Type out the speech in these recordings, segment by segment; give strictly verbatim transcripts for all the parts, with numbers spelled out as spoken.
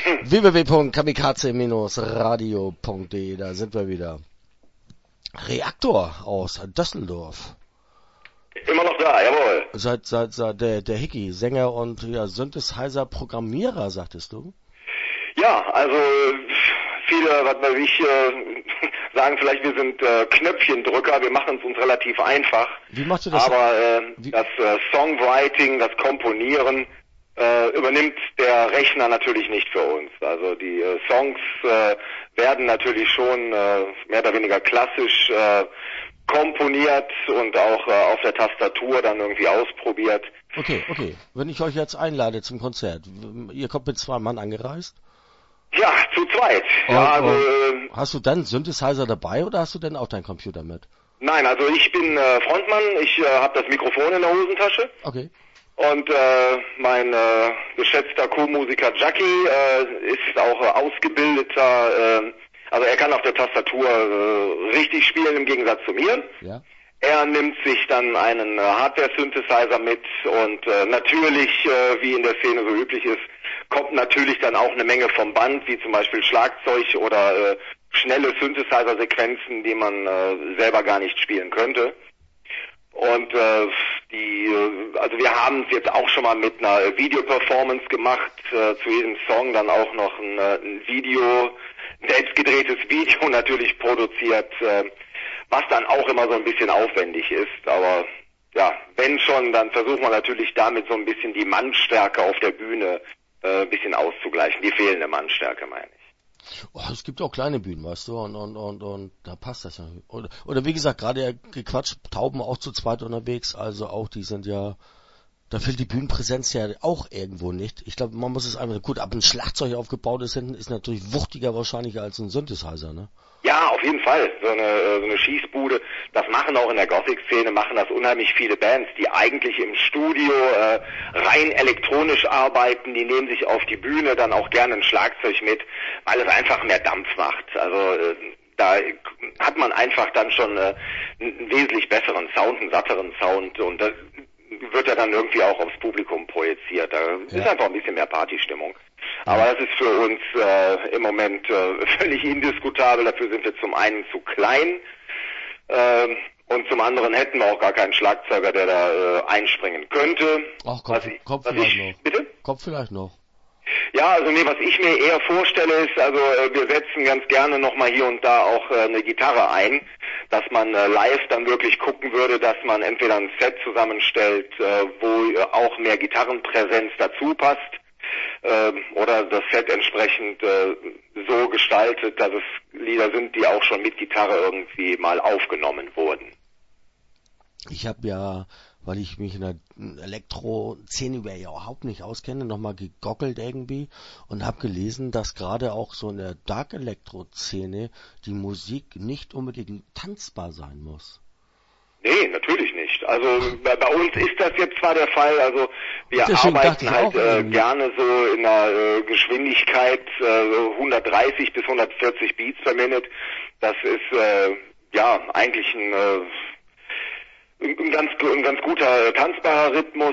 w w w punkt kamikaze radio punkt de, da sind wir wieder. Reaktor aus Düsseldorf. Immer noch da, jawohl. Seit, seit, seit der, der Hickey, Sänger und ja, Synthesizer-Programmierer, sagtest du? Ja, also viele, was weiß ich, äh, sagen vielleicht, wir sind äh, Knöpfchendrücker, wir machen es uns relativ einfach. Wie machst du das? Aber äh, das äh, Songwriting, das Komponieren äh, übernimmt der Rechner natürlich nicht für uns. Also die äh, Songs äh, werden natürlich schon äh, mehr oder weniger klassisch äh, komponiert und auch äh, auf der Tastatur dann irgendwie ausprobiert. Okay, okay. Wenn ich euch jetzt einlade zum Konzert, ihr kommt mit zwei Mann angereist? Ja, zu zweit. Und, ja, also, äh, hast du dann Synthesizer dabei oder hast du denn auch deinen Computer mit? Nein, also ich bin äh, Frontmann, ich äh, habe das Mikrofon in der Hosentasche. Okay. Und äh, mein äh, geschätzter Co-Musiker Jackie äh, ist auch äh, ausgebildeter, äh, also er kann auf der Tastatur äh, richtig spielen im Gegensatz zu mir. Ja. Er nimmt sich dann einen äh, Hardware-Synthesizer mit und äh, natürlich, äh, wie in der Szene so üblich ist, kommt natürlich dann auch eine Menge vom Band, wie zum Beispiel Schlagzeug oder äh, schnelle Synthesizer-Sequenzen, die man äh, selber gar nicht spielen könnte. Und äh, die, also wir haben es jetzt auch schon mal mit einer Video-Performance gemacht, äh, zu jedem Song dann auch noch ein, ein Video, ein selbstgedrehtes Video natürlich produziert, äh, was dann auch immer so ein bisschen aufwendig ist. Aber ja, wenn schon, dann versucht man natürlich damit so ein bisschen die Mannstärke auf der Bühne äh, ein bisschen auszugleichen, die fehlende Mannstärke, meine ich. Oh, es gibt auch kleine Bühnen, weißt du, und, und, und, und da passt das ja. Oder, oder wie gesagt, gerade ja gequatscht, Tauben auch zu zweit unterwegs, also auch die sind ja, da fehlt die Bühnenpräsenz ja auch irgendwo nicht. Ich glaube, man muss es einfach, gut, ab ein Schlagzeug aufgebaut ist hinten, ist natürlich wuchtiger wahrscheinlich als ein Synthesizer, ne? Ja, auf jeden Fall. So eine, so eine Schießbude, das machen auch in der Gothic-Szene, machen das unheimlich viele Bands, die eigentlich im Studio äh, rein elektronisch arbeiten, die nehmen sich auf die Bühne dann auch gerne ein Schlagzeug mit, weil es einfach mehr Dampf macht. Also äh, da hat man einfach dann schon äh, einen wesentlich besseren Sound, einen satteren Sound und das wird ja dann irgendwie auch aufs Publikum projiziert. Da ja. ist einfach ein bisschen mehr Partystimmung. Aber das ist für uns äh, im Moment äh, völlig indiskutabel. Dafür sind wir zum einen zu klein äh, und zum anderen hätten wir auch gar keinen Schlagzeuger, der da äh, einspringen könnte. Ach, Kopf, ich, Kopf vielleicht ich, noch. Bitte? Kopf vielleicht noch. Ja, also nee, was ich mir eher vorstelle ist, also äh, wir setzen ganz gerne nochmal hier und da auch äh, eine Gitarre ein, dass man äh, live dann wirklich gucken würde, dass man entweder ein Set zusammenstellt, äh, wo äh, auch mehr Gitarrenpräsenz dazu passt, äh, oder das Set entsprechend äh, so gestaltet, dass es Lieder sind, die auch schon mit Gitarre irgendwie mal aufgenommen wurden. Ich habe ja, weil ich mich in der Elektro-Szene ja überhaupt nicht auskenne, nochmal gegoggelt irgendwie und habe gelesen, dass gerade auch so in der Dark-Elektro-Szene die Musik nicht unbedingt tanzbar sein muss. Nee, natürlich nicht. Also bei, bei uns ist das jetzt zwar der Fall, also wir Deswegen arbeiten halt auch, äh, ähm, gerne so in einer äh, Geschwindigkeit äh, hundertdreißig bis hundertvierzig Beats per Minute. Das ist äh, ja eigentlich ein äh, Ein ganz, ein ganz guter tanzbarer Rhythmus.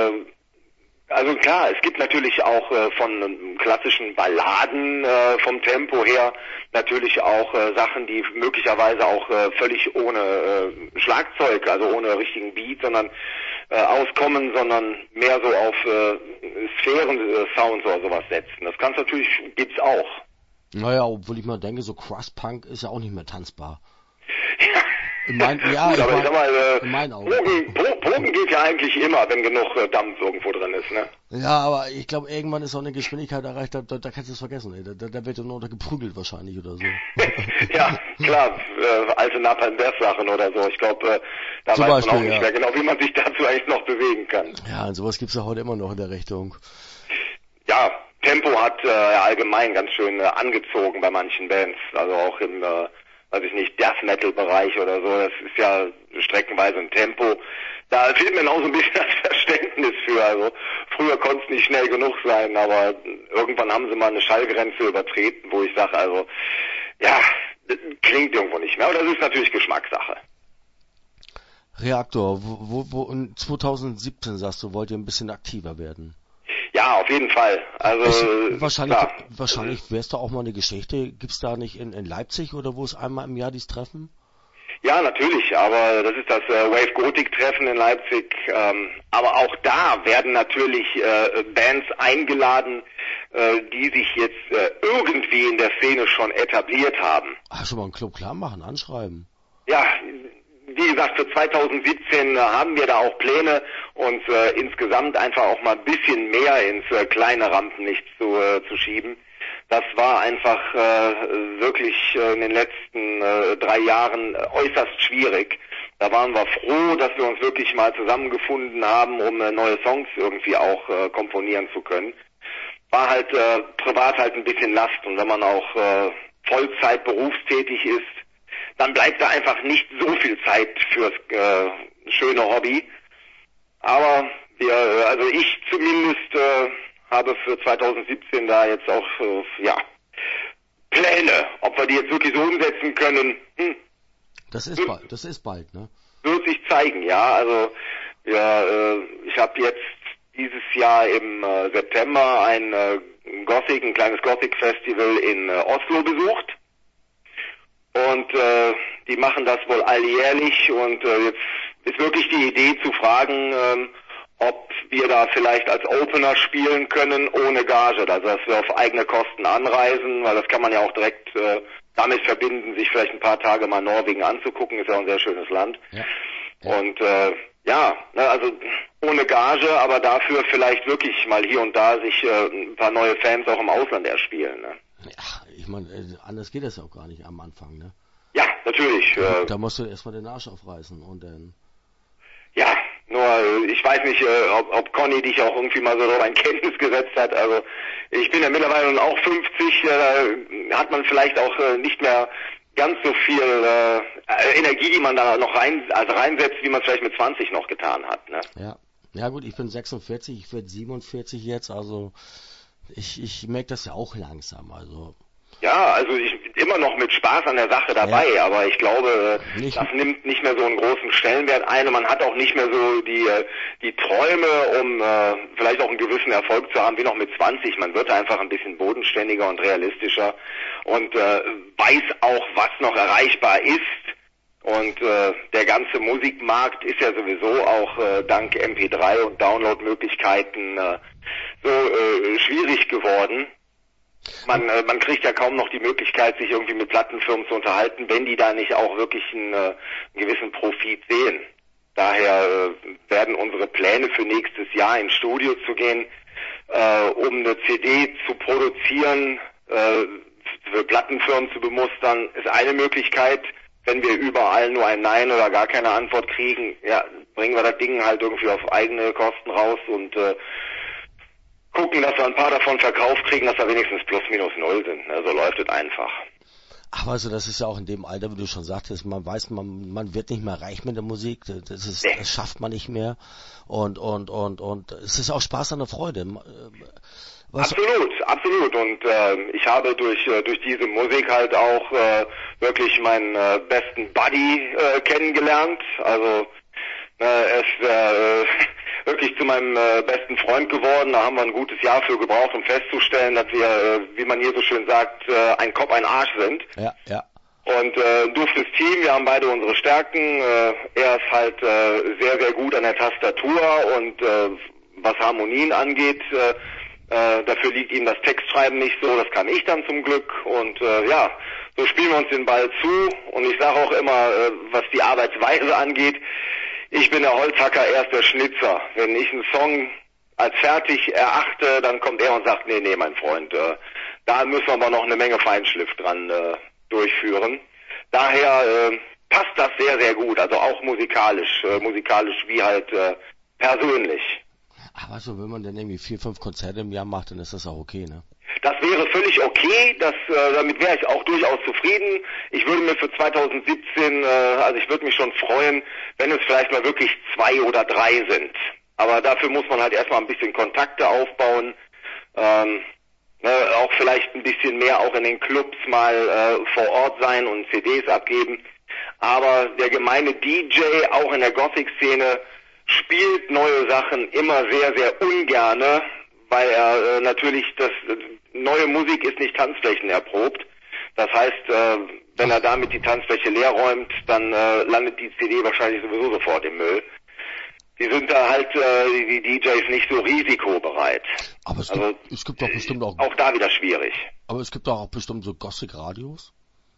Also klar, es gibt natürlich auch von klassischen Balladen vom Tempo her natürlich auch Sachen, die möglicherweise auch völlig ohne Schlagzeug, also ohne richtigen Beat, sondern auskommen, sondern mehr so auf Sphären-Sounds oder sowas setzen. Das kann's natürlich, gibt's auch. Naja, obwohl ich mal denke, so Crust-Punk ist ja auch nicht mehr tanzbar. Ja. In mein, ja, Gut, ich aber mein, ich sag mal, äh, in meinen Augen. Bogen, Bogen geht ja eigentlich immer, wenn genug äh, Dampf irgendwo drin ist, ne? Ja, aber ich glaube, irgendwann ist auch eine Geschwindigkeit erreicht, da, da, da kannst du es vergessen, ey. Da, da wird er nur noch geprügelt wahrscheinlich oder so. Ja, klar, äh, alte Napalm-Bass-Sachen oder so. Ich glaube, äh, da Zum weiß Beispiel, man auch nicht ja. mehr genau, wie man sich dazu eigentlich noch bewegen kann. Ja, und sowas gibt's ja heute immer noch in der Richtung. Ja, Tempo hat äh, allgemein ganz schön äh, angezogen bei manchen Bands, also auch im äh, weiß ich nicht, Death-Metal-Bereich oder so, das ist ja streckenweise ein Tempo. Da fehlt mir auch so ein bisschen das Verständnis für, also früher konnte es nicht schnell genug sein, aber irgendwann haben sie mal eine Schallgrenze übertreten, wo ich sage, also, ja, das klingt irgendwo nicht mehr, aber das ist natürlich Geschmackssache. Reaktor, wo, wo, wo in zwanzig siebzehn sagst du, wollt ihr ein bisschen aktiver werden? Ja, auf jeden Fall. Also Es, wahrscheinlich, klar. wahrscheinlich wär's da auch mal eine Geschichte. Gibt's da nicht in, in Leipzig oder wo es einmal im Jahr dies Treffen? Ja, natürlich, aber das ist das äh, Wave Gothic Treffen in Leipzig. Ähm, aber auch da werden natürlich äh, Bands eingeladen, äh, die sich jetzt äh, irgendwie in der Szene schon etabliert haben. Ach, schon mal einen Club klar machen, anschreiben. Ja, wie gesagt, für zwanzig siebzehn äh, haben wir da auch Pläne, uns äh, insgesamt einfach auch mal ein bisschen mehr ins äh, kleine Rampenlicht zu, äh, zu schieben. Das war einfach äh, wirklich äh, in den letzten äh, drei Jahren äh, äußerst schwierig. Da waren wir froh, dass wir uns wirklich mal zusammengefunden haben, um äh, neue Songs irgendwie auch äh, komponieren zu können. War halt äh, privat halt ein bisschen Last, und wenn man auch äh, Vollzeit berufstätig ist, dann bleibt da einfach nicht so viel Zeit fürs äh, schöne Hobby. Aber wir, also ich zumindest äh, habe für zwanzig siebzehn da jetzt auch äh, ja Pläne. Ob wir die jetzt wirklich so umsetzen können, hm, Das ist bald, das ist bald, ne? wird sich zeigen, ja. Also ja, äh, ich habe jetzt dieses Jahr im äh, September ein äh, Gothic, ein kleines Gothic-Festival in äh, Oslo besucht. Und äh, die machen das wohl alljährlich, und äh, jetzt ist wirklich die Idee zu fragen, ähm, ob wir da vielleicht als Opener spielen können ohne Gage, also dass wir auf eigene Kosten anreisen, weil das kann man ja auch direkt äh, damit verbinden, sich vielleicht ein paar Tage mal Norwegen anzugucken, ist ja auch ein sehr schönes Land. Ja. Ja. Und äh, ja, ne, also ohne Gage, aber dafür vielleicht wirklich mal hier und da sich äh, ein paar neue Fans auch im Ausland erspielen. Ne? Ja, ich meine, äh, anders geht das ja auch gar nicht am Anfang, ne? Ja, natürlich. Äh, Da musst du erstmal den Arsch aufreißen und dann... Ja, nur äh, ich weiß nicht, äh, ob, ob Conny dich auch irgendwie mal so darüber in Kenntnis gesetzt hat. Also ich bin ja mittlerweile nun auch fünfzig, äh, hat man vielleicht auch äh, nicht mehr ganz so viel äh, Energie, die man da noch rein, also reinsetzt, wie man es vielleicht mit zwanzig noch getan hat. Ne? Ja. Ja gut, ich bin sechsundvierzig, ich werde siebenundvierzig jetzt, also ich, ich merke das ja auch langsam, also... Ja, also ich immer noch mit Spaß an der Sache dabei, Ja. aber ich glaube, Nicht- das nimmt nicht mehr so einen großen Stellenwert ein, und man hat auch nicht mehr so die die Träume, um äh, vielleicht auch einen gewissen Erfolg zu haben, wie noch mit zwanzig. Man wird einfach ein bisschen bodenständiger und realistischer und äh, weiß auch, was noch erreichbar ist. Und äh, der ganze Musikmarkt ist ja sowieso auch äh, dank M P drei und Downloadmöglichkeiten äh, so äh, schwierig geworden. Man, äh, man kriegt ja kaum noch die Möglichkeit, sich irgendwie mit Plattenfirmen zu unterhalten, wenn die da nicht auch wirklich einen, äh, einen gewissen Profit sehen. Daher äh, werden unsere Pläne für nächstes Jahr ins Studio zu gehen, äh, um eine C D zu produzieren, äh, für Plattenfirmen zu bemustern, ist eine Möglichkeit. Wenn wir überall nur ein Nein oder gar keine Antwort kriegen, ja, bringen wir das Ding halt irgendwie auf eigene Kosten raus und äh, gucken, dass wir ein paar davon verkauft kriegen, dass wir wenigstens plus minus null sind. Ne? So läuft es einfach. Aber also das ist ja auch in dem Alter, wie du schon sagtest, man weiß, man, man wird nicht mehr reich mit der Musik, das ist, Nee. das schafft man nicht mehr und, und, und, und es ist auch Spaß an der Freude. Was, Absolut, absolut. Und äh, ich habe durch äh, durch diese Musik halt auch äh, wirklich meinen äh, besten Buddy äh, kennengelernt. Also äh, er ist äh, wirklich zu meinem äh, besten Freund geworden. Da haben wir ein gutes Jahr für gebraucht, um festzustellen, dass wir, äh, wie man hier so schön sagt, äh, ein Kopf, ein Arsch sind. ja, ja. Und äh, ein duftes Team, wir haben beide unsere Stärken. Äh, er ist halt äh, sehr, sehr gut an der Tastatur und äh, was Harmonien angeht, äh, äh, dafür liegt ihm das Textschreiben nicht so, das kann ich dann zum Glück. Und äh, ja, so spielen wir uns den Ball zu. Und ich sage auch immer, äh, was die Arbeitsweise angeht, ich bin der Holzhacker, er ist der Schnitzer. Wenn ich einen Song als fertig erachte, dann kommt er und sagt, nee, nee, mein Freund, äh, da müssen wir aber noch eine Menge Feinschliff dran äh, durchführen. Daher äh, passt das sehr, sehr gut, also auch musikalisch, äh, musikalisch wie halt äh, persönlich. Aber so, wenn man dann irgendwie vier, fünf Konzerte im Jahr macht, dann ist das auch okay, ne? Das wäre völlig okay, das, äh, damit wäre ich auch durchaus zufrieden. Ich würde mir für zwanzig siebzehn, äh, also ich würde mich schon freuen, wenn es vielleicht mal wirklich zwei oder drei sind. Aber dafür muss man halt erstmal ein bisschen Kontakte aufbauen, ähm, ne, auch vielleicht ein bisschen mehr auch in den Clubs mal äh, vor Ort sein und C Ds abgeben. Aber der gemeine D J, auch in der Gothic-Szene, spielt neue Sachen immer sehr, sehr ungerne, weil er äh, natürlich, das äh, neue Musik ist nicht Tanzflächen erprobt. Das heißt, äh, wenn er damit die Tanzfläche leer räumt, dann äh, landet die C D wahrscheinlich sowieso sofort im Müll. Die sind da halt, äh, die D Js, nicht so risikobereit. Aber es also, gibt, es gibt doch bestimmt auch... Auch da wieder schwierig. Aber es gibt doch auch bestimmt so Gothic-Radios?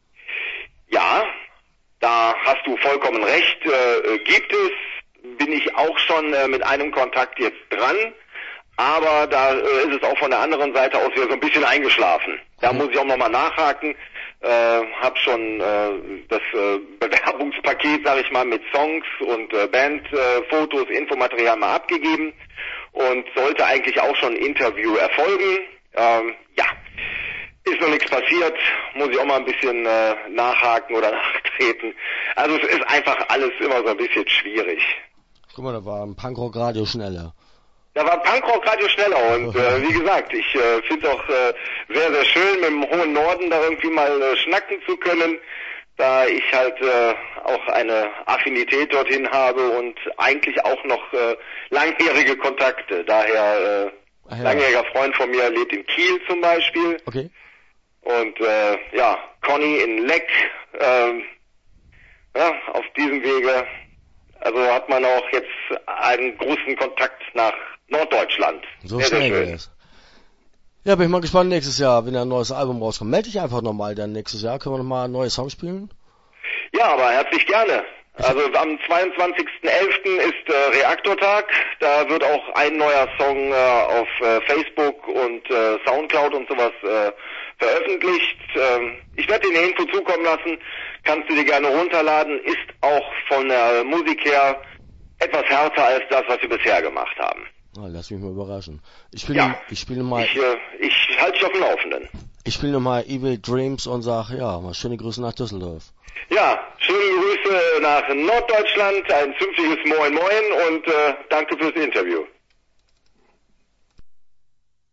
Ja, da hast du vollkommen recht. Äh, gibt es, bin ich auch schon äh, mit einem Kontakt jetzt dran. Aber da äh, ist es auch von der anderen Seite aus wieder so ein bisschen eingeschlafen. Da mhm. muss ich auch nochmal nachhaken. Äh, hab schon äh, das äh, Bewerbungspaket, sag ich mal, mit Songs und äh, Bandfotos, äh, Infomaterial mal abgegeben und sollte eigentlich auch schon ein Interview erfolgen. Ähm, ja, ist noch nichts passiert, muss ich auch mal ein bisschen äh, nachhaken oder nachtreten. Also es ist einfach alles immer so ein bisschen schwierig. Guck mal, da war ein Punkrock-Radio schneller. Da war Punkrock-Radio schneller und äh, wie gesagt, ich äh, finde es auch äh, sehr, sehr schön, mit dem hohen Norden da irgendwie mal äh, schnacken zu können, da ich halt äh, auch eine Affinität dorthin habe und eigentlich auch noch äh, langjährige Kontakte. Daher, äh, Ach ja. langjähriger Freund von mir lebt in Kiel zum Beispiel. Okay. Und äh, ja, Conny in Leck, äh, ja, auf diesem Wege, also hat man auch jetzt einen großen Kontakt nach Norddeutschland. So schnell geht es. Ja, bin ich mal gespannt nächstes Jahr, wenn ein neues Album rauskommt. Melde dich einfach nochmal dann nächstes Jahr. Können wir nochmal neue Songs spielen? Ja, aber herzlich gerne. Also am zweiundzwanzigsten elften ist äh, Reaktortag. Da wird auch ein neuer Song äh, auf äh, Facebook und äh, Soundcloud und sowas äh, veröffentlicht. Ähm, ich werde dir eine Info zukommen lassen. Kannst du dir gerne runterladen. Ist auch von der Musik her etwas härter als das, was wir bisher gemacht haben. Ah, lass mich mal überraschen. Ich spiele, ja, ich spiele mal. Ich, äh, ich halte dich auf dem Laufenden. Ich spiele nochmal Evil Dreams und sag, ja, mal schöne Grüße nach Düsseldorf. Ja, schöne Grüße nach Norddeutschland, ein zünftiges Moin Moin und äh, danke fürs Interview.